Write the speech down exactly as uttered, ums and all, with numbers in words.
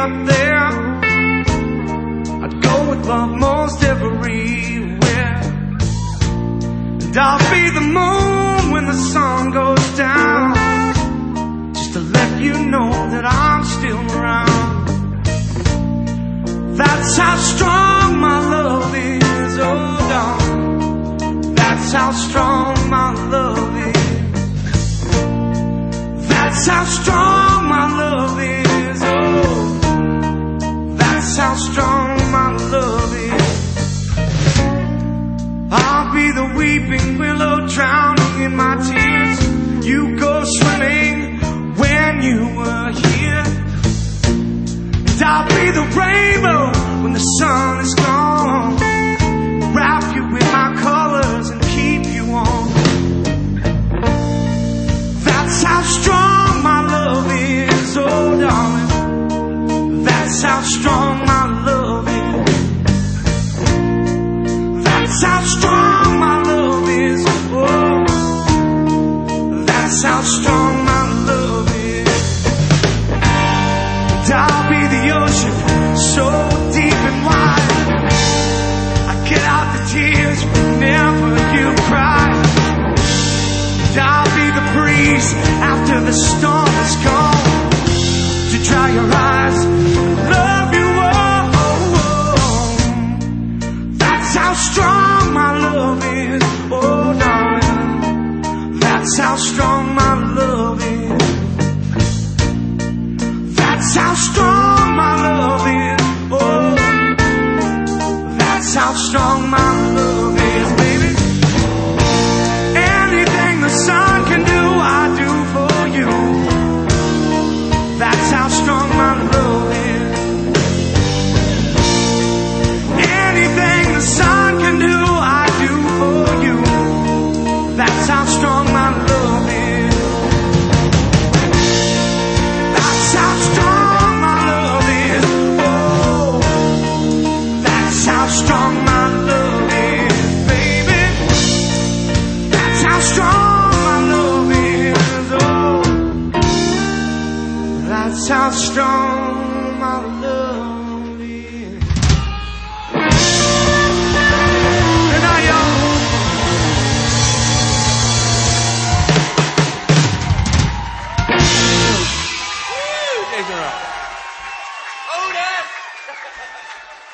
up there. I'd go with love most everywhere. And I'll be the moon when the sun goes down, just to let you know that I'm still around. That's how strong my love is, oh darling. That's how strong my love is. That's how strong my love is, oh. That's how strong my love is. I'll be the weeping willow drowning in my tears. You go swimming when you were here. And I'll be the rainbow when the sun is gone. Wrap you in my colors and keep you warm. That's how strong my love is, oh darling. That's how strong my love is. That's how strong my love is, oh. That's how strong my love is. And I'll be the ocean, so deep and wide. I get out the tears whenever you cry. And I'll be the breeze after the storm is gone, to dry your eyes and love you, oh, oh, oh. That's how strong my love is, oh darling. That's how strong my love is. That's how strong my love is, oh. That's how strong my love is, baby. Anything the sun can do, I do for you. That's how strong my love is. Anything the sun can do, I do for you. That's how strong my love is. That's how strong my love is, oh. That's how strong my love is, baby. That's how strong my love is, oh. That's how strong my love is. Good night, y'all. Woo! Take her out. Otis!